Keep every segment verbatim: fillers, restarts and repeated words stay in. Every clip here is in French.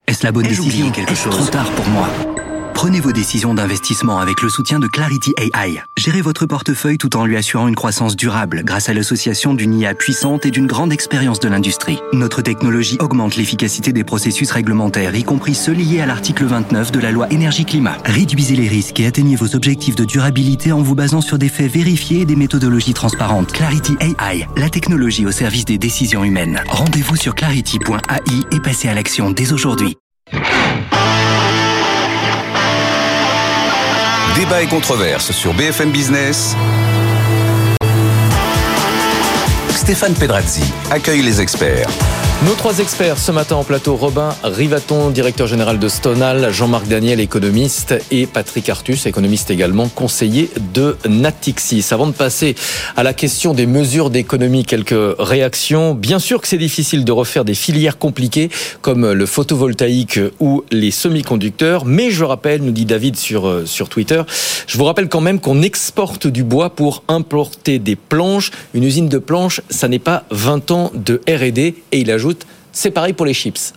Est-ce la bonne Ai-je décision? oublié quelque Est-ce chose? trop tard pour moi? Prenez vos décisions d'investissement avec le soutien de Clarity A I. Gérez votre portefeuille tout en lui assurant une croissance durable grâce à l'association d'une I A puissante et d'une grande expérience de l'industrie. Notre technologie augmente l'efficacité des processus réglementaires, y compris ceux liés à l'article vingt-neuf de la loi énergie-climat. Réduisez les risques et atteignez vos objectifs de durabilité en vous basant sur des faits vérifiés et des méthodologies transparentes. Clarity A I, la technologie au service des décisions humaines. Rendez-vous sur clarity point A I et passez à l'action dès aujourd'hui. Débat et controverse sur B F M Business. Stéphane Pedrazzi accueille les experts. Nos trois experts ce matin en plateau, Robin Rivaton, directeur général de Stonal, Jean-Marc Daniel, économiste, et Patrick Artus, économiste également, conseiller de Natixis. Avant de passer à la question des mesures d'économie, quelques réactions. Bien sûr que c'est difficile de refaire des filières compliquées comme le photovoltaïque ou les semi-conducteurs, mais je rappelle, nous dit David sur, sur Twitter, je vous rappelle quand même qu'on exporte du bois pour importer des planches. Une usine de planches, ça n'est pas vingt ans de R et D, et il ajoute c'est pareil pour les chips.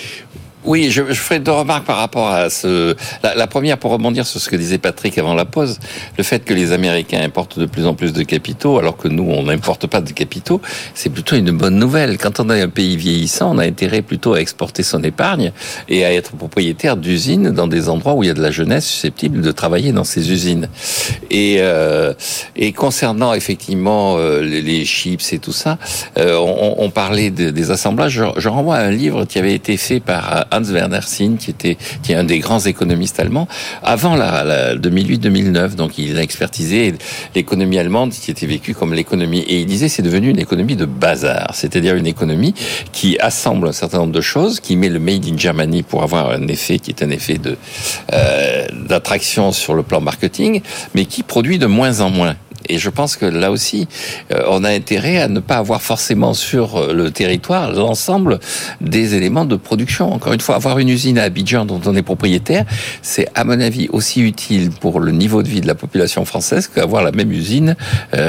Oui, je, je ferai deux remarques par rapport à ce... La, la première, pour rebondir sur ce que disait Patrick avant la pause, le fait que les Américains importent de plus en plus de capitaux, alors que nous, on n'importe pas de capitaux, c'est plutôt une bonne nouvelle. Quand on est un pays vieillissant, on a intérêt plutôt à exporter son épargne et à être propriétaire d'usines dans des endroits où il y a de la jeunesse susceptible de travailler dans ces usines. Et, euh, et concernant effectivement euh, les, les chips et tout ça, euh, on, on parlait de, des assemblages. Je, je renvoie à un livre qui avait été fait par Hans-Werner Sinn, qui était qui est un des grands économistes allemands, avant la, la deux mille huit deux mille neuf. Donc il a expertisé l'économie allemande qui était vécue comme l'économie. Et il disait c'est devenu une économie de bazar, c'est-à-dire une économie qui assemble un certain nombre de choses, qui met le made in Germany pour avoir un effet qui est un effet de euh, d'attraction sur le plan marketing, mais qui produit de moins en moins. Et je pense que là aussi, euh, on a intérêt à ne pas avoir forcément sur le territoire l'ensemble des éléments de production. Encore une fois, avoir une usine à Abidjan dont on est propriétaire, c'est à mon avis aussi utile pour le niveau de vie de la population française qu'avoir la même usine.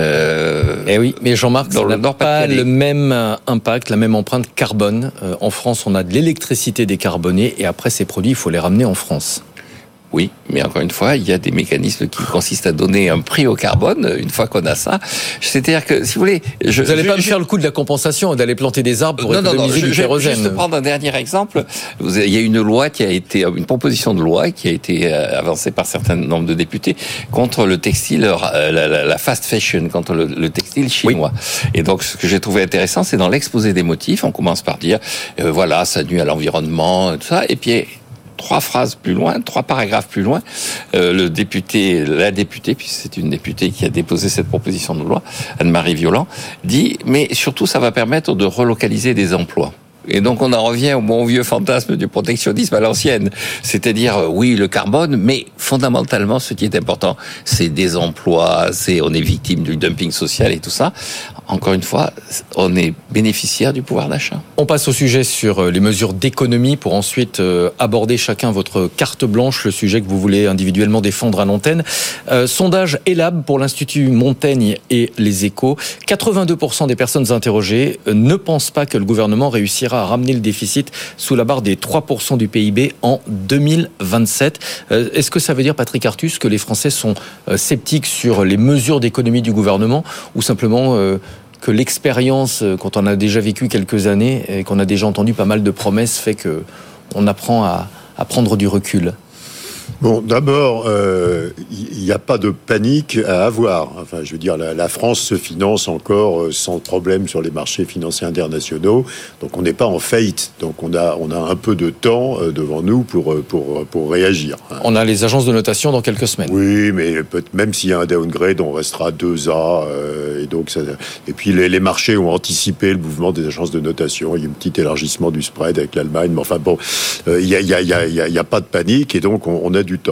Euh, eh oui, mais Jean-Marc, ça n'a pas le même impact, la même empreinte carbone. Euh, en France, on a de l'électricité décarbonée et après ces produits, il faut les ramener en France. Oui, mais encore une fois, il y a des mécanismes qui consistent à donner un prix au carbone une fois qu'on a ça. C'est-à-dire que, si vous voulez... Je, vous n'allez pas je, me je... faire le coup de la compensation, d'aller planter des arbres pour non, économiser non, non, du kérosène. Je vais juste prendre un dernier exemple. Vous avez, il y a une loi qui a été, une proposition de loi qui a été avancée par certains nombres de députés contre le textile, la, la, la fast fashion, contre le, le textile chinois. Oui. Et donc, ce que j'ai trouvé intéressant, c'est dans l'exposé des motifs, on commence par dire, euh, voilà, ça nuit à l'environnement, tout ça, et puis... Trois phrases plus loin, trois paragraphes plus loin, euh, le député, la députée, puis c'est une députée qui a déposé cette proposition de loi, Anne-Marie Violent, dit, mais surtout ça va permettre de relocaliser des emplois. Et donc on en revient au bon vieux fantasme du protectionnisme à l'ancienne, c'est-à-dire euh, oui le carbone, mais fondamentalement ce qui est important, c'est des emplois, c'est on est victime du dumping social et tout ça. Encore une fois, on est bénéficiaire du pouvoir d'achat. On passe au sujet sur les mesures d'économie pour ensuite aborder chacun votre carte blanche, le sujet que vous voulez individuellement défendre à l'antenne. Euh, sondage Elab pour l'Institut Montaigne et les Échos. quatre-vingt-deux pour cent des personnes interrogées ne pensent pas que le gouvernement réussira à ramener le déficit sous la barre des trois pour cent du P I B en deux mille vingt-sept. Euh, est-ce que ça veut dire, Patrick Artus, que les Français sont sceptiques sur les mesures d'économie du gouvernement ou simplement... Euh, que l'expérience, quand on a déjà vécu quelques années et qu'on a déjà entendu pas mal de promesses, fait qu'on apprend à, à prendre du recul? Bon, d'abord, il euh, n'y a pas de panique à avoir. Enfin, je veux dire, la, la France se finance encore euh, sans problème sur les marchés financiers internationaux. Donc, on n'est pas en faillite. Donc, on a, on a un peu de temps euh, devant nous pour, pour, pour réagir. On a les agences de notation dans quelques semaines. Oui, mais peut, même s'il y a un downgrade, on restera deux A. Euh, et, donc ça, et puis, les, les marchés ont anticipé le mouvement des agences de notation. Il y a un petit élargissement du spread avec l'Allemagne. Mais enfin, bon, il euh, n'y a, y a, y a, y a, y a pas de panique. Et donc, on, on a du temps.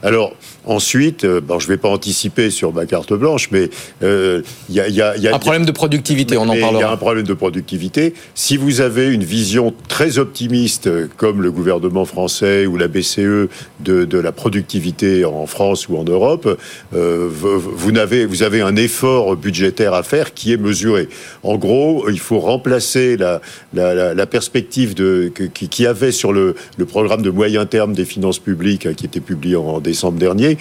Alors, ensuite, euh, bon, je ne vais pas anticiper sur ma carte blanche, mais il euh, y, a, y, a, y a... Un problème de productivité, on en parlera. Il y a un problème de productivité. Si vous avez une vision très optimiste, comme le gouvernement français ou la B C E, de, de la productivité en France ou en Europe, euh, vous, vous, avez, vous avez un effort budgétaire à faire qui est mesuré. En gros, il faut remplacer la, la, la, la perspective de, qui, qui avait sur le, le programme de moyen terme des finances publiques, qui était publié en décembre dernier.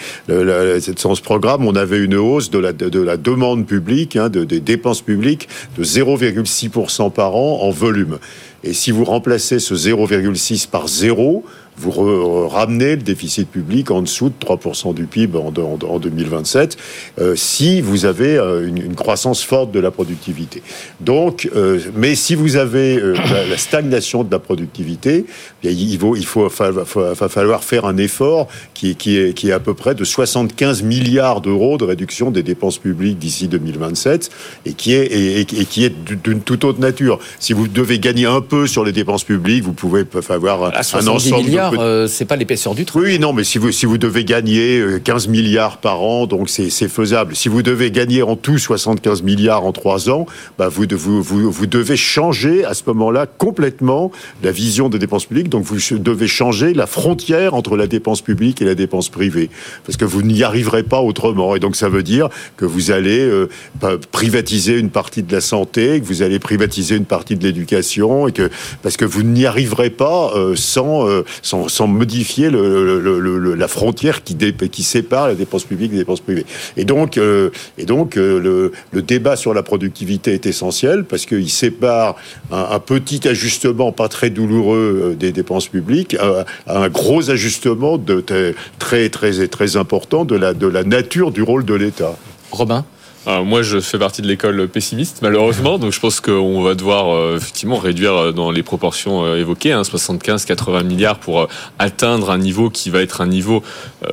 Dans ce programme, on avait une hausse de la, de, de la demande publique, hein, de, des dépenses publiques, de zéro virgule six pour cent par an en volume. Et si vous remplacez ce zéro virgule six par zéro, vous re- ramenez le déficit public en dessous de trois pour cent du P I B en, en, en deux mille vingt-sept, euh, si vous avez euh, une, une croissance forte de la productivité. Donc, euh, mais si vous avez euh, la, la stagnation de la productivité, bien, il, faut, il faut, fa- fa- fa- falloir faire un effort qui, qui, est, qui est à peu près de soixante-quinze milliards d'euros de réduction des dépenses publiques d'ici deux mille vingt-sept, et qui est, et, et qui est d'une toute autre nature. Si vous devez gagner un peu sur les dépenses publiques, vous pouvez avoir un, un ensemble milliards, euh, c'est pas l'épaisseur du truc. Oui, non, mais si vous, si vous devez gagner quinze milliards par an, donc c'est, c'est faisable. Si vous devez gagner en tout soixante-quinze milliards en trois ans, bah vous, vous, vous, vous devez changer à ce moment-là complètement la vision des dépenses publiques. Donc vous devez changer la frontière entre la dépense publique et la dépense privée. Parce que vous n'y arriverez pas autrement. Et donc ça veut dire que vous allez euh, privatiser une partie de la santé, que vous allez privatiser une partie de l'éducation, et que, parce que vous n'y arriverez pas euh, sans... Euh, Sans, sans modifier le, le, le, le, la frontière qui, dé, qui sépare les dépenses publiques des dépenses privées. Et donc, euh, et donc euh, le, le débat sur la productivité est essentiel parce qu'il sépare un, un petit ajustement pas très douloureux des dépenses publiques à, à un gros ajustement de, très, très, très important de la, de la nature du rôle de l'État. Robin ? Alors moi, je fais partie de l'école pessimiste, malheureusement. Donc, je pense qu'on va devoir euh, effectivement réduire dans les proportions euh, évoquées, hein, soixante-quinze à quatre-vingts milliards pour euh, atteindre un niveau qui va être un niveau... Euh,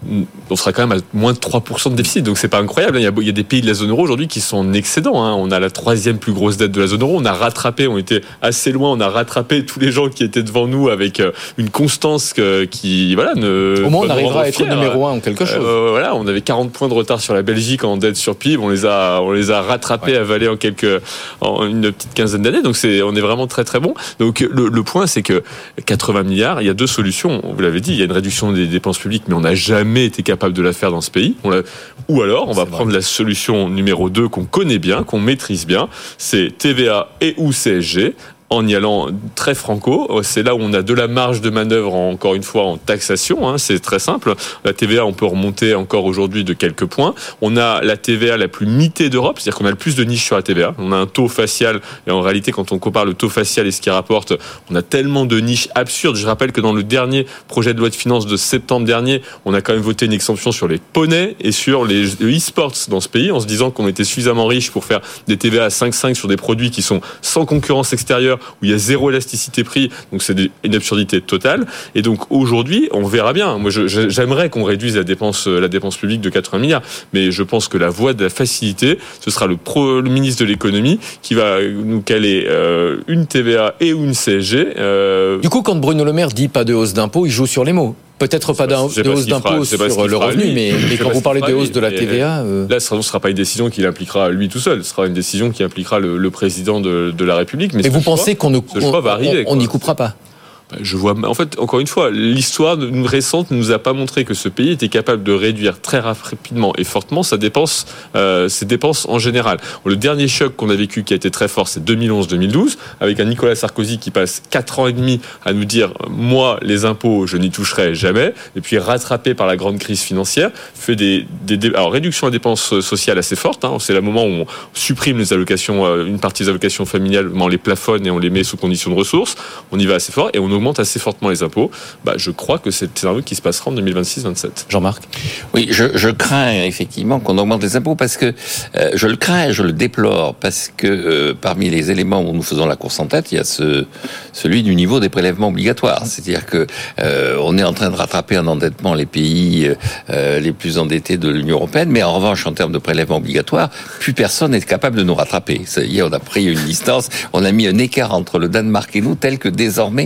on sera quand même à moins de trois pour cent de déficit. Donc, c'est pas incroyable. Il y a, il y a des pays de la zone euro aujourd'hui qui sont en excédent. Hein. On a la troisième plus grosse dette de la zone euro. On a rattrapé, on était assez loin. On a rattrapé tous les gens qui étaient devant nous avec euh, une constance que, qui, voilà, ne... Au moins, on arrivera à être fiers. Numéro un en quelque chose. Euh, voilà, on avait quarante points de retard sur la Belgique en dette sur P I B. On les a, on les a rattrapés, ouais. avalés en quelques, en une petite quinzaine d'années. Donc c'est, on est vraiment très très bon. Donc le, le point, c'est que quatre-vingts milliards, il y a deux solutions. Vous l'avez dit, il y a une réduction des dépenses publiques, mais on n'a jamais été capable de la faire dans ce pays. On l'a, ou alors, on va c'est prendre vrai. la solution numéro deux qu'on connaît bien, qu'on maîtrise bien. C'est T V A et ou C S G. En y allant très franco, c'est là où on a de la marge de manœuvre, encore une fois, en taxation, hein, c'est très simple. La T V A, on peut remonter encore aujourd'hui de quelques points. On a la T V A la plus mitée d'Europe, c'est-à-dire qu'on a le plus de niches sur la T V A. On a un taux facial, et en réalité, quand on compare le taux facial et ce qu'il rapporte, on a tellement de niches absurdes. Je rappelle que dans le dernier projet de loi de finances de septembre dernier, on a quand même voté une exemption sur les poneys et sur les e-sports dans ce pays, en se disant qu'on était suffisamment riche pour faire des T V A à cinq virgule cinq sur des produits qui sont sans concurrence extérieure, où il y a zéro élasticité prix, donc c'est une absurdité totale. Et donc aujourd'hui, on verra bien. Moi, je, j'aimerais qu'on réduise la dépense, la dépense publique de quatre-vingts milliards, mais je pense que la voie de la facilité, ce sera le, pro, le ministre de l'économie qui va nous caler euh, une T V A et une C S G. Euh... Du coup, quand Bruno Le Maire dit pas de hausse d'impôts, il joue sur les mots. Peut-être pas, pas de hausse d'impôts sur le revenu, lui. mais, mais quand vous parlez de hausse de la T V A... Euh... Là, ce ne sera pas une décision qu'il impliquera lui tout seul, ce sera une décision qui impliquera le, le président de, de la République. Mais et vous pensez choix, qu'on ne on, va arriver, on n'y coupera pas? Je vois, en fait, encore une fois, l'histoire récente ne nous a pas montré que ce pays était capable de réduire très rapidement et fortement sa dépense, euh, ses dépenses en général. Le dernier choc qu'on a vécu, qui a été très fort, c'est deux mille onze deux mille douze, avec un Nicolas Sarkozy qui passe quatre ans et demi à nous dire « moi, les impôts, je n'y toucherai jamais », et puis rattrapé par la grande crise financière, fait des, des, des alors réduction des dépenses sociales assez forte. Hein, c'est le moment où on supprime les allocations, euh, une partie des allocations familiales, on les plafonne et on les met sous conditions de ressources. On y va assez fort et on augmente assez fortement les impôts. Bah, je crois que c'est le scénario qui se passera en deux mille vingt-six vingt-sept. Jean-Marc ? Oui, je, je crains effectivement qu'on augmente les impôts parce que euh, je le crains et je le déplore parce que euh, parmi les éléments où nous faisons la course en tête, il y a ce, celui du niveau des prélèvements obligatoires. C'est-à-dire que euh, on est en train de rattraper en endettement les pays euh, les plus endettés de l'Union européenne, mais en revanche, en termes de prélèvements obligatoires, plus personne n'est capable de nous rattraper. Hier, on a pris une distance, on a mis un écart entre le Danemark et nous tel que désormais nous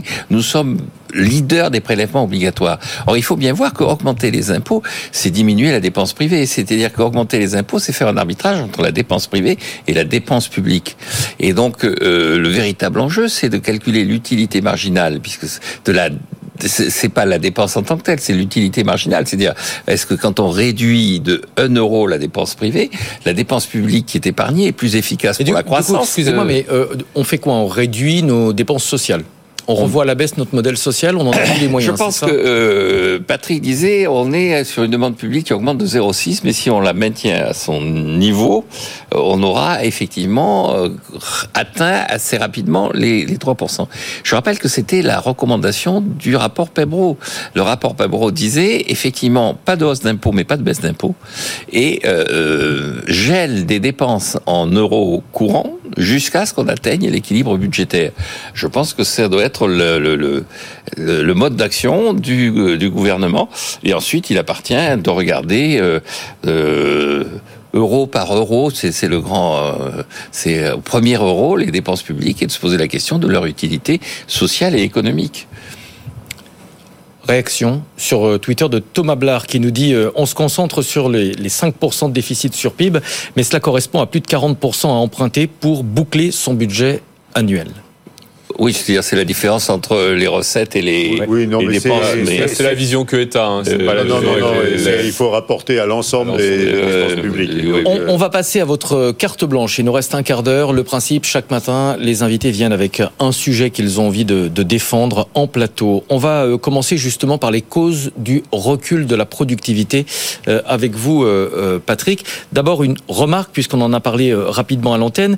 sommes leader des prélèvements obligatoires. Or, il faut bien voir qu'augmenter les impôts, c'est diminuer la dépense privée. C'est-à-dire qu'augmenter les impôts, c'est faire un arbitrage entre la dépense privée et la dépense publique. Et donc, euh, le véritable enjeu, c'est de calculer l'utilité marginale, puisque de la c'est pas la dépense en tant que telle, c'est l'utilité marginale. C'est-à-dire, est-ce que quand on réduit de un euro la dépense privée, la dépense publique qui est épargnée est plus efficace pour du, la croissance? Du coup, excusez-moi, mais euh, on fait quoi? On réduit nos dépenses sociales? On revoit à la baisse notre modèle social, on en a plus les moyens. Je pense que euh, Patrick disait, on est sur une demande publique qui augmente de zéro virgule six, mais si on la maintient à son niveau, on aura effectivement euh, atteint assez rapidement les, les trois pour cent. Je rappelle que c'était la recommandation du rapport Pebro. Le rapport Pebro disait, effectivement, pas de hausse d'impôts, mais pas de baisse d'impôts, et euh, gèle des dépenses en euros courants jusqu'à ce qu'on atteigne l'équilibre budgétaire. Je pense que ça doit être Le, le, le, le mode d'action du, du gouvernement. Et ensuite, il appartient de regarder euh, euh, euro par euro, c'est, c'est le grand, euh, c'est au premier euro les dépenses publiques, et de se poser la question de leur utilité sociale et économique. Réaction sur Twitter de Thomas Blard qui nous dit euh, on se concentre sur les, les cinq pour cent de déficit sur P I B, mais cela correspond à plus de quarante pour cent à emprunter pour boucler son budget annuel. Oui, c'est-à-dire c'est la différence entre les recettes et les, oui, non, les mais dépenses. C'est, mais c'est, c'est la vision que État. Hein, c'est euh, pas la non, vision non, non, les, c'est, les... il faut rapporter à l'ensemble des dépenses publiques. Oui, on, on va passer à votre carte blanche. Il nous reste un quart d'heure. Le principe, chaque matin, les invités viennent avec un sujet qu'ils ont envie de, de défendre en plateau. On va commencer justement par les causes du recul de la productivité euh, avec vous, euh, Patrick. D'abord, une remarque, puisqu'on en a parlé euh, rapidement à l'antenne.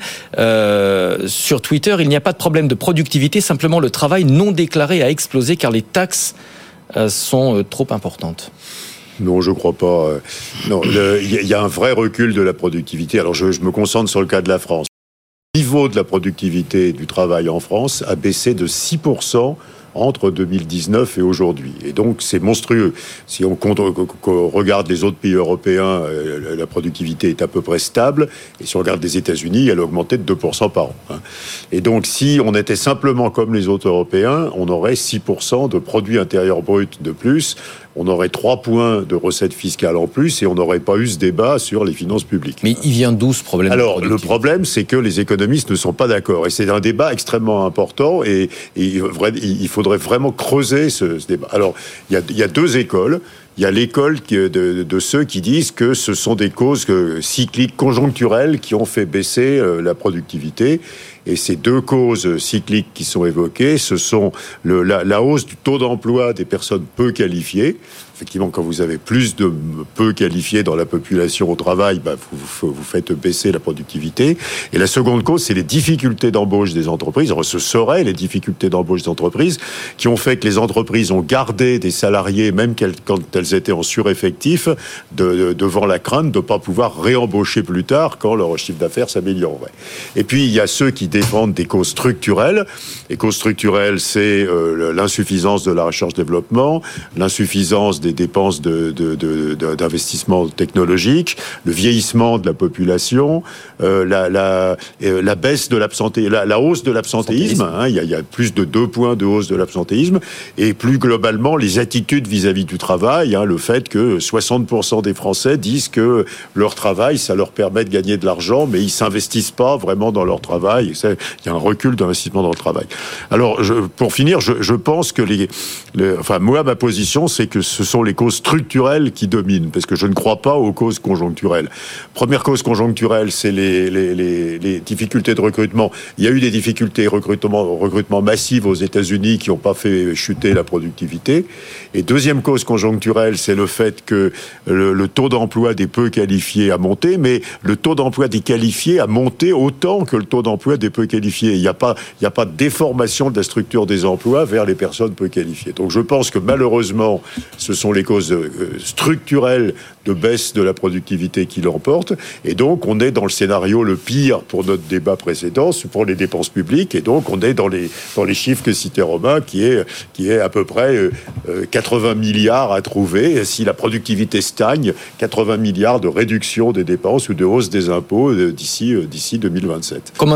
Euh, sur Twitter, il n'y a pas de problème de productivité, simplement le travail non déclaré a explosé car les taxes euh, sont euh, trop importantes. Non, je crois pas. Non, il y, y a un vrai recul de la productivité. Alors, je, je me concentre sur le cas de la France. Le niveau de la productivité du travail en France a baissé de six pour cent entre deux mille dix-neuf et aujourd'hui. Et donc, c'est monstrueux. Si on, compte, on regarde les autres pays européens, la productivité est à peu près stable. Et si on regarde les États-Unis, elle a augmenté de deux pour cent par an. Et donc, si on était simplement comme les autres Européens, on aurait six pour cent de produit intérieur brut de plus. On aurait trois points de recettes fiscales en plus et on n'aurait pas eu ce débat sur les finances publiques. Mais il vient d'où ce problème? Alors, le problème, c'est que les économistes ne sont pas d'accord. Et c'est un débat extrêmement important et, et il faudrait vraiment creuser ce, ce débat. Alors, il y a, il y a deux écoles. Il y a l'école de, de, de ceux qui disent que ce sont des causes cycliques, conjoncturelles qui ont fait baisser la productivité. Et ces deux causes cycliques qui sont évoquées, ce sont le, la, la hausse du taux d'emploi des personnes peu qualifiées. Effectivement, quand vous avez plus de peu qualifiés dans la population au travail, bah, vous, vous faites baisser la productivité. Et la seconde cause, c'est les difficultés d'embauche des entreprises. Alors, ce seraient les difficultés d'embauche des entreprises qui ont fait que les entreprises ont gardé des salariés, même quand elles étaient en sureffectif, de, de, devant la crainte de ne pas pouvoir réembaucher plus tard quand leur chiffre d'affaires s'améliorerait. Et puis, il y a ceux qui défendent des causes structurelles. Les causes structurelles, c'est euh, l'insuffisance de la recherche-développement, l'insuffisance des dépenses de, de, de, de, d'investissement technologique, le vieillissement de la population, euh, la, la, euh, la baisse de l'absentéisme, la, la hausse de l'absentéisme. Hein, il y a, il y a plus de deux points de hausse de l'absentéisme. Et plus globalement, les attitudes vis-à-vis du travail, hein, le fait que soixante pour cent des Français disent que leur travail, ça leur permet de gagner de l'argent, mais ils s'investissent pas vraiment dans leur travail. C'est, il y a un recul d'investissement dans le travail. Alors, je, pour finir, je, je pense que les, les... Enfin, moi, ma position, c'est que ce sont les causes structurelles qui dominent, parce que je ne crois pas aux causes conjoncturelles. Première cause conjoncturelle, c'est les, les, les, les difficultés de recrutement. Il y a eu des difficultés de recrutement, recrutement massives aux États-Unis qui n'ont pas fait chuter la productivité. Et deuxième cause conjoncturelle, c'est le fait que le, le taux d'emploi des peu qualifiés a monté, mais le taux d'emploi des qualifiés a monté autant que le taux d'emploi des peu qualifiés. Il n'y a pas, il n'y a pas de déformation de la structure des emplois vers les personnes peu qualifiées. Donc je pense que malheureusement, ce sont les causes structurelles de baisse de la productivité qui l'emportent. Et donc, on est dans le scénario le pire pour notre débat précédent, pour les dépenses publiques. Et donc, on est dans les, dans les chiffres que citait Romain, qui est, qui est à peu près euh, quatre-vingts milliards à trouver. Et si la productivité stagne, quatre-vingts milliards de réduction des dépenses ou de hausse des impôts euh, d'ici, euh, d'ici deux mille vingt-sept. Commentaire intéressant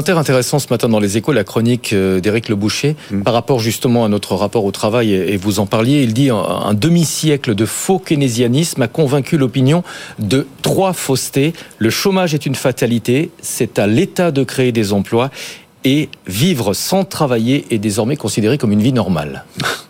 intéressant ce matin dans Les Échos, la chronique d'Éric Le Boucher, mmh. par rapport justement à notre rapport au travail, et vous en parliez. Il dit un, un demi-siècle de faux keynésianisme a convaincu l'opinion de trois faussetés. Le chômage est une fatalité, c'est à l'État de créer des emplois, et vivre sans travailler est désormais considéré comme une vie normale.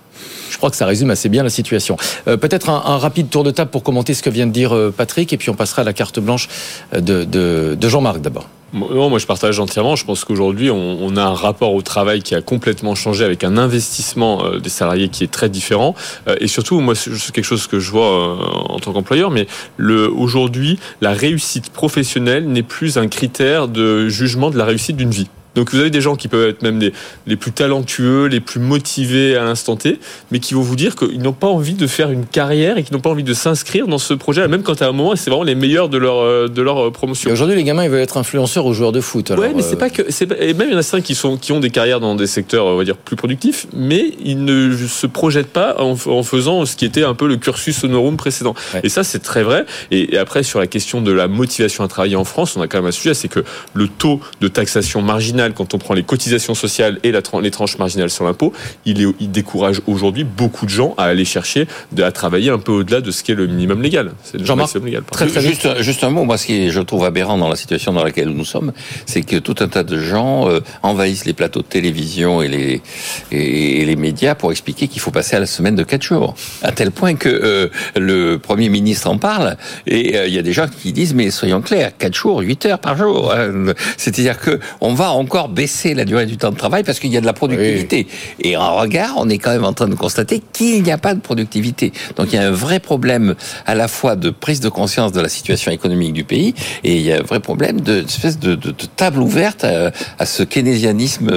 Je crois que ça résume assez bien la situation. Euh, peut-être un, un rapide tour de table pour commenter ce que vient de dire euh, Patrick, et puis on passera à la carte blanche de, de, de Jean-Marc d'abord. Non, moi je partage entièrement. Je pense qu'aujourd'hui, on, on a un rapport au travail qui a complètement changé, avec un investissement euh, des salariés qui est très différent. Euh, et surtout, moi, c'est quelque chose que je vois euh, en tant qu'employeur, mais le, aujourd'hui, la réussite professionnelle n'est plus un critère de jugement de la réussite d'une vie. Donc vous avez des gens qui peuvent être même les, les plus talentueux, les plus motivés à l'instant T, mais qui vont vous dire qu'ils n'ont pas envie de faire une carrière et qu'ils n'ont pas envie de s'inscrire dans ce projet, même quand à un moment, c'est vraiment les meilleurs de leur, de leur promotion. Et aujourd'hui, les gamins, ils veulent être influenceurs ou joueurs de foot. Oui, mais c'est pas que... C'est pas, et même il y en a certains qui, sont, qui ont des carrières dans des secteurs, on va dire, plus productifs, mais ils ne se projettent pas en, en faisant ce qui était un peu le cursus honorum précédent. Ouais. Et ça, c'est très vrai. Et, et après, sur la question de la motivation à travailler en France, on a quand même un sujet, c'est que le taux de taxation marginale, quand on prend les cotisations sociales et la, les tranches marginales sur l'impôt, il, est, il décourage aujourd'hui beaucoup de gens à aller chercher, de, à travailler un peu au-delà de ce qu'est le minimum légal. C'est le Jean-Marc, maximum légal. Très, très juste, juste un mot, moi ce qui je trouve aberrant dans la situation dans laquelle nous sommes, c'est que tout un tas de gens euh, envahissent les plateaux de télévision et les, et, et les médias pour expliquer qu'il faut passer à la semaine de quatre jours. À tel point que euh, le Premier ministre en parle, et il euh, y a des gens qui disent, mais soyons clairs, quatre jours, huit heures par jour. Hein. C'est-à-dire que on va encore baisser la durée du temps de travail parce qu'il y a de la productivité. Oui. Et en regard, on est quand même en train de constater qu'il n'y a pas de productivité. Donc il y a un vrai problème à la fois de prise de conscience de la situation économique du pays, et il y a un vrai problème de espèce de, de, de table ouverte à, à ce keynésianisme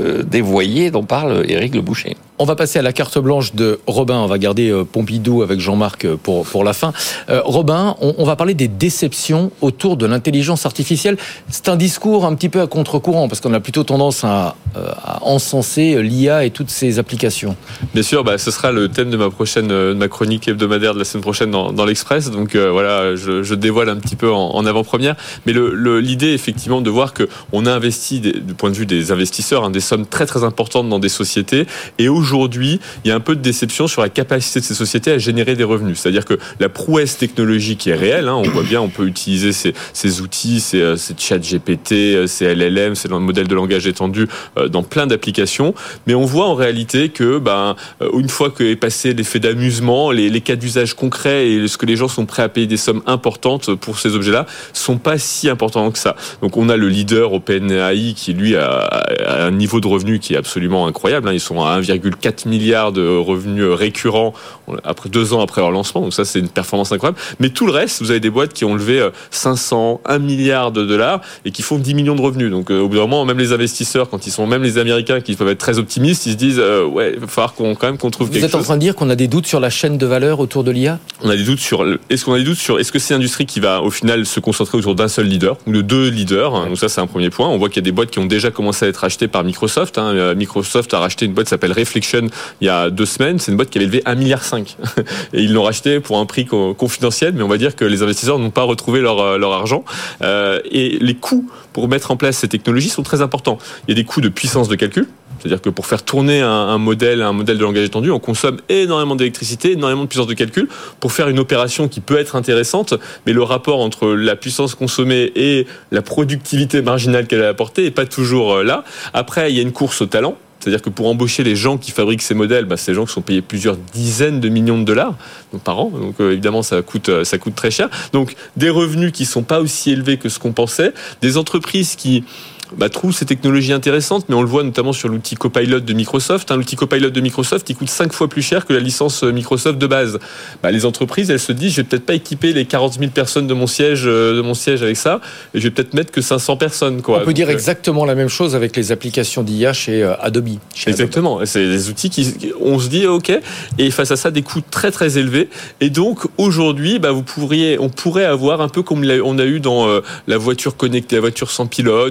dévoyé dont parle Éric Le Boucher. On va passer à la carte blanche de Robin. On va garder Pompidou avec Jean-Marc pour, pour la fin. Euh, Robin, on, on va parler des déceptions autour de l'intelligence artificielle. C'est un discours un petit peu à contre-courant, parce qu'on a plutôt tendance à, à encenser l'I A et toutes ses applications. Bien sûr, bah, ce sera le thème de ma prochaine, de ma chronique hebdomadaire de la semaine prochaine dans, dans l'Express. Donc euh, voilà, je, je dévoile un petit peu en, en avant-première. Mais le, le, l'idée, effectivement, de voir qu'on a investi, des, du point de vue des investisseurs, hein, des sommes très très importantes dans des sociétés. Et aujourd'hui, il y a un peu de déception sur la capacité de ces sociétés à générer des revenus. C'est-à-dire que la prouesse technologique est réelle. Hein, on voit bien, on peut utiliser ces, ces outils, ces, ces chat G P T, ces L L M, ces modèles de langage étendu euh, dans plein d'applications. Mais on voit en réalité que, ben, une fois qu'est passé l'effet d'amusement, les, les cas d'usage concrets et ce que les gens sont prêts à payer des sommes importantes pour ces objets-là sont pas si importants que ça. Donc on a le leader OpenAI qui lui a, a un niveau de revenu qui est absolument incroyable. Hein. Ils sont à un virgule quatre milliard de revenus récurrents après deux ans après leur lancement. Donc ça, c'est une performance incroyable. Mais tout le reste, vous avez des boîtes qui ont levé cinq cents, un milliard de dollars et qui font dix millions de revenus. Donc euh, au bout d'un moment, même les investisseurs, quand ils sont, même les Américains qui peuvent être très optimistes, ils se disent euh, ouais, il va falloir qu'on quand même qu'on trouve vous quelque chose. Vous êtes en train de dire qu'on a des doutes sur la chaîne de valeur autour de l'I A ? On a des doutes sur est-ce qu'on a des doutes sur est-ce que c'est une industrie qui va au final se concentrer autour d'un seul leader ou de deux leaders. Ouais. Donc ça, c'est un premier point. On voit qu'il y a des boîtes qui ont déjà commencé à être achetées par Microsoft. Hein. Microsoft a racheté une boîte qui s'appelle Reflection il y a deux semaines. C'est une boîte qui avait levé un virgule cinq milliard. Et ils l'ont racheté pour un prix confidentiel, mais on va dire que les investisseurs n'ont pas retrouvé leur, leur argent. Euh, et les coûts pour mettre en place ces technologies sont très importants. Il y a des coûts de puissance de calcul. C'est-à-dire que pour faire tourner un, un modèle, un modèle de langage étendu, on consomme énormément d'électricité, énormément de puissance de calcul pour faire une opération qui peut être intéressante, mais le rapport entre la puissance consommée et la productivité marginale qu'elle a apportée n'est pas toujours là. Après, il y a une course au talent. C'est-à-dire que pour embaucher les gens qui fabriquent ces modèles, bah, c'est des gens qui sont payés plusieurs dizaines de millions de dollars donc, par an. Donc euh, évidemment, ça coûte, ça coûte très cher. Donc des revenus qui ne sont pas aussi élevés que ce qu'on pensait. Des entreprises qui bah, trouvent ces technologies intéressantes, mais on le voit notamment sur l'outil Copilot de Microsoft. Hein, l'outil Copilot de Microsoft, il coûte cinq fois plus cher que la licence Microsoft de base. Bah, les entreprises, elles se disent, je vais peut-être pas équiper les quarante mille personnes de mon siège, de mon siège avec ça, et je vais peut-être mettre que cinq cents personnes. Quoi. On peut Donc, dire exactement la même chose avec les applications d'I A chez Adobe. Chez exactement. Adobe. C'est des outils qui, on se dit, ok, et face à ça, des coûts très très élevés. Et donc aujourd'hui, bah, vous pourriez, on pourrait avoir un peu comme on a eu dans euh, la voiture connectée, la voiture sans pilote, ou euh,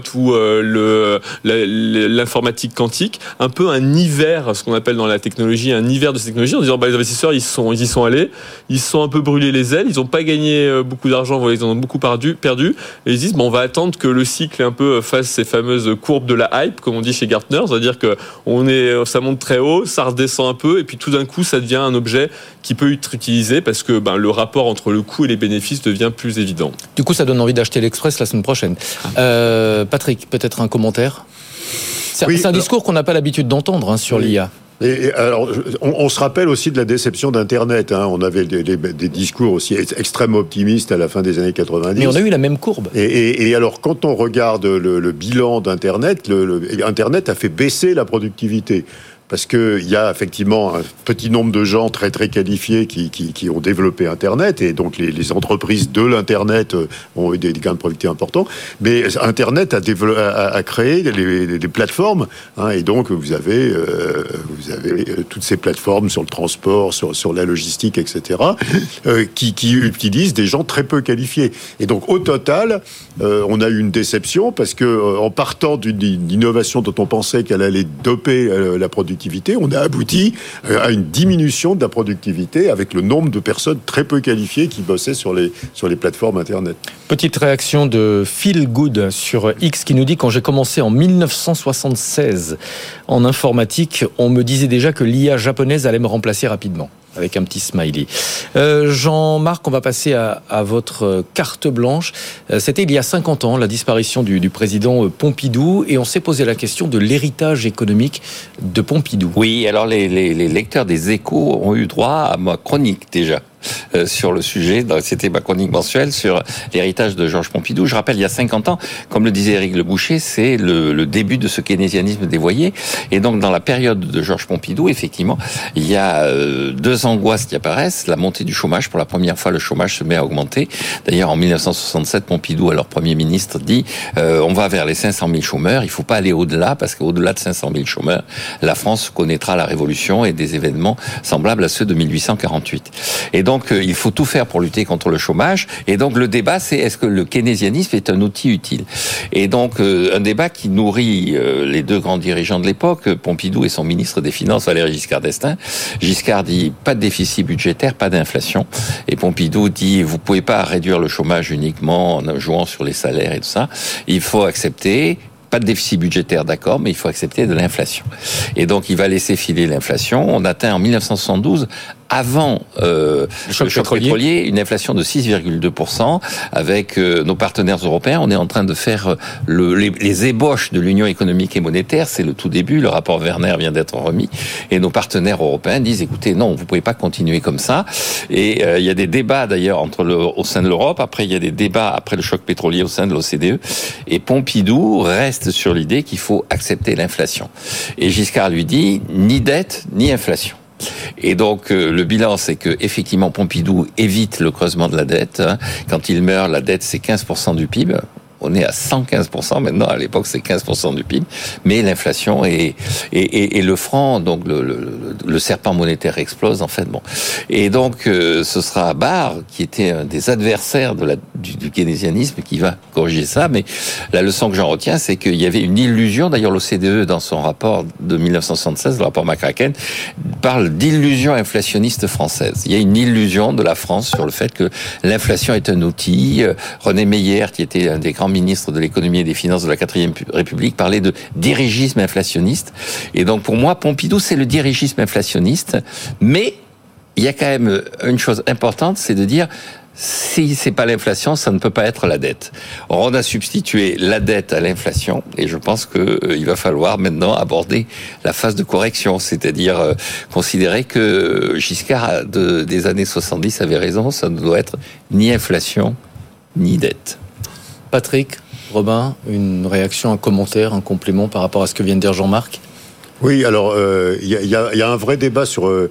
euh, le, la, l'informatique quantique, un peu un hiver, ce qu'on appelle dans la technologie, un hiver de technologie, en disant bah, les investisseurs ils, sont, ils y sont allés, ils se sont un peu brûlés les ailes, ils n'ont pas gagné beaucoup d'argent, voilà, ils en ont beaucoup perdu, perdu et ils disent bon, on va attendre que le cycle un peu fasse ces fameuses courbes de la hype, comme on dit chez Gartner, c'est-à-dire que on est, ça monte très haut, ça redescend un peu, et puis tout d'un coup ça devient un objet qui peut être utilisé parce que ben, le rapport entre le coût et les bénéfices devient plus évident. Du coup, ça donne envie d'acheter l'Express la semaine prochaine. Euh, Patrick, peut-être un commentaire ? C'est, oui, c'est un alors... discours qu'on n'a pas l'habitude d'entendre hein, sur oui. l'I A. Et, et alors, on, on se rappelle aussi de la déception d'Internet. Hein. On avait des, des, des discours aussi extrêmement optimistes à la fin des années quatre-vingt-dix. Mais on a eu la même courbe. Et, et, et alors, quand on regarde le, le bilan d'Internet, le, le, Internet a fait baisser la productivité. Parce qu'il y a effectivement un petit nombre de gens très très qualifiés qui, qui, qui ont développé Internet, et donc les, les entreprises de l'Internet ont eu des gains de productivité importants. Mais Internet a, développé, a, a créé les, les plateformes, hein, et donc vous avez, euh, vous avez toutes ces plateformes sur le transport, sur, sur la logistique, et cetera, euh, qui, qui utilisent des gens très peu qualifiés. Et donc au total, euh, on a eu une déception parce que euh, en partant d'une, d'une innovation dont on pensait qu'elle allait doper euh, la productivité, on a abouti à une diminution de la productivité avec le nombre de personnes très peu qualifiées qui bossaient sur les, sur les plateformes Internet. Petite réaction de Phil Good sur X qui nous dit « Quand j'ai commencé en dix-neuf cent soixante-seize en informatique, on me disait déjà que l'I A japonaise allait me remplacer rapidement. » Avec un petit smiley. Euh, Jean-Marc, on va passer à, à votre carte blanche. Euh, c'était il y a cinquante ans, la disparition du, du président Pompidou, et on s'est posé la question de l'héritage économique de Pompidou. Oui, alors les, les, les lecteurs des Échos ont eu droit à ma chronique déjà. Euh, sur le sujet, c'était ma chronique mensuelle sur l'héritage de Georges Pompidou. Je rappelle, il y a cinquante ans, comme le disait Éric Le Boucher, c'est le, le début de ce keynésianisme dévoyé. Et donc, dans la période de Georges Pompidou, effectivement, il y a euh, deux angoisses qui apparaissent. La montée du chômage. Pour la première fois, le chômage se met à augmenter. D'ailleurs, en dix-neuf cent soixante-sept, Pompidou, alors Premier ministre, dit euh, on va vers les cinq cent mille chômeurs. Il ne faut pas aller au-delà, parce qu'au-delà de cinq cent mille chômeurs, la France connaîtra la révolution et des événements semblables à ceux de mille huit cent quarante-huit. Et donc, Donc, il faut tout faire pour lutter contre le chômage. Et donc, le débat, c'est est-ce que le keynésianisme est un outil utile ? Et donc, euh, un débat qui nourrit euh, les deux grands dirigeants de l'époque, Pompidou et son ministre des Finances, Valéry Giscard d'Estaing. Giscard dit pas de déficit budgétaire, pas d'inflation. Et Pompidou dit vous pouvez pas réduire le chômage uniquement en jouant sur les salaires et tout ça. Il faut accepter. Pas de déficit budgétaire, d'accord, mais il faut accepter de l'inflation. Et donc, il va laisser filer l'inflation. On atteint en dix-neuf cent soixante-douze, avant euh, le choc, le choc pétrolier. pétrolier, une inflation de six virgule deux pour cent. Avec euh, nos partenaires européens, on est en train de faire le, les, les ébauches de l'Union économique et monétaire. C'est le tout début. Le rapport Werner vient d'être remis. Et nos partenaires européens disent, écoutez, non, vous pouvez pas continuer comme ça. Et euh, il y a des débats, d'ailleurs, entre le, au sein de l'Europe. Après, il y a des débats après le choc pétrolier au sein de l'O C D E. Et Pompidou reste sur l'idée qu'il faut accepter l'inflation. Et Giscard lui dit, ni dette, ni inflation. Et donc euh, le bilan, c'est que effectivement Pompidou évite le creusement de la dette. Quand il meurt, la dette c'est quinze pour cent du P I B. On est à cent quinze pour cent maintenant. À l'époque, c'est quinze pour cent du P I B. Mais l'inflation et et, et, et le franc, donc le, le, le serpent monétaire explose en fait. Bon, et donc euh, ce sera Barre qui était un des adversaires de la du, du keynésianisme qui va corriger ça. Mais la leçon que j'en retiens, c'est qu'il y avait une illusion. D'ailleurs, l'O C D E dans son rapport de dix-neuf cent soixante-seize, le rapport McCracken, parle d'illusion inflationniste française. Il y a une illusion de la France sur le fait que l'inflation est un outil. René Meyer, qui était un des grands ministre de l'économie et des finances de la quatrième République, parlait de dirigisme inflationniste. Et donc, pour moi, Pompidou, c'est le dirigisme inflationniste. Mais il y a quand même une chose importante, c'est de dire, si c'est pas l'inflation, ça ne peut pas être la dette. Or, on a substitué la dette à l'inflation, et je pense que euh, il va falloir maintenant aborder la phase de correction, c'est-à-dire euh, considérer que Giscard de, des années soixante-dix avait raison, ça ne doit être ni inflation, ni dette. Patrick, Robin, une réaction, un commentaire, un complément par rapport à ce que vient de dire Jean-Marc ? Oui, alors il euh, y, y, y a un vrai débat sur... Euh,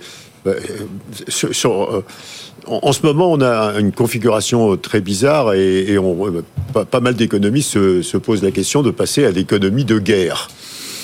sur, sur euh, en, en ce moment, on a une configuration très bizarre et, et on, pas, pas mal d'économistes se, se posent la question de passer à l'économie de guerre.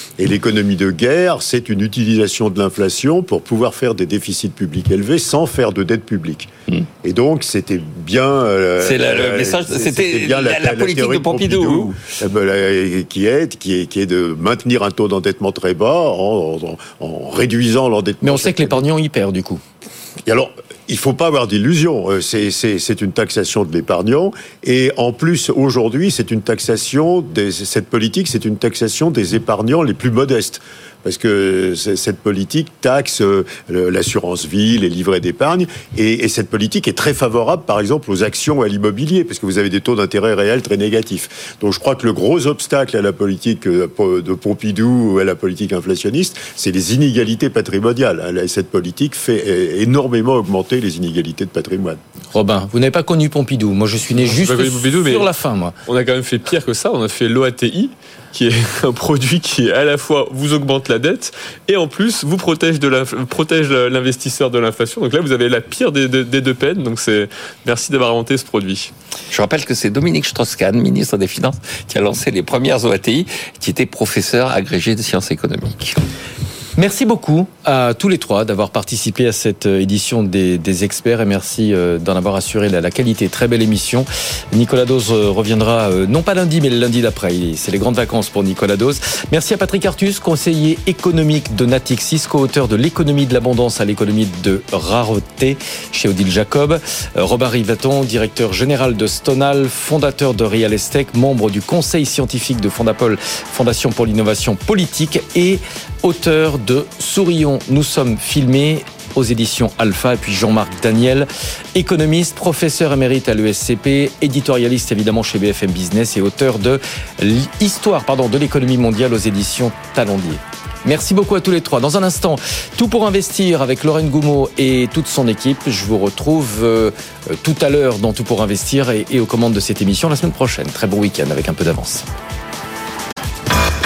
Et l'économie de guerre, c'est une utilisation de l'inflation pour pouvoir faire des déficits publics élevés sans faire de dette publique. Mmh. Et donc, c'était bien... Euh, c'est la, le message, c'était, c'était bien la, la, la politique la de Pompidou, Pompidou euh, qui, est, qui, est, qui est de maintenir un taux d'endettement très bas en, en, en réduisant l'endettement. Mais on sait que l'épargnant y perd, du coup. Et alors, il ne faut pas avoir d'illusions. C'est, c'est, c'est une taxation de l'épargnant. Et en plus, aujourd'hui, c'est une taxation, des, cette politique, c'est une taxation des épargnants les plus modestes. Parce que cette politique taxe l'assurance vie, les livrets d'épargne, et, et cette politique est très favorable, par exemple, aux actions et à l'immobilier, parce que vous avez des taux d'intérêt réels très négatifs. Donc je crois que le gros obstacle à la politique de Pompidou ou à la politique inflationniste, c'est les inégalités patrimoniales. Cette politique fait énormément augmenter les inégalités de patrimoine. Robin, vous n'avez pas connu Pompidou. Moi, je suis né juste Pompidou, sur la fin, moi. On a quand même fait pire que ça. On a fait l'O A T I, qui est un produit qui, à la fois, vous augmente la dette et en plus, vous protège, de la, protège l'investisseur de l'inflation. Donc là, vous avez la pire des, des, des deux peines. Donc c'est, merci d'avoir inventé ce produit. Je rappelle que c'est Dominique Strauss-Kahn, ministre des Finances, qui a lancé les premières O A T I, qui était professeur agrégé de sciences économiques. Merci beaucoup à tous les trois d'avoir participé à cette édition des, des experts et merci d'en avoir assuré la, la qualité. Très belle émission. Nicolas Dose reviendra non pas lundi mais le lundi d'après. C'est les grandes vacances pour Nicolas Dose. Merci à Patrick Artus, conseiller économique de Natixis, co-auteur de l'économie de l'abondance à l'économie de rareté chez Odile Jacob. Robin Rivaton, directeur général de Stonal, fondateur de Real Estate, membre du conseil scientifique de Fondapol, Fondation pour l'innovation politique et auteur de Sourions, nous sommes filmés aux éditions Alpha, et puis Jean-Marc Daniel, économiste, professeur émérite à l'E S C P, éditorialiste évidemment chez B F M Business et auteur de l'histoire pardon, de l'économie mondiale aux éditions Talendier. Merci beaucoup à tous les trois. Dans un instant, Tout pour investir avec Lorraine Goumeau et toute son équipe. Je vous retrouve euh, tout à l'heure dans Tout pour investir et, et aux commandes de cette émission la semaine prochaine. Très bon week-end avec un peu d'avance.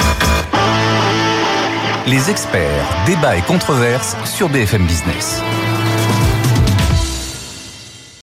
Les experts, débats et controverses sur B F M Business.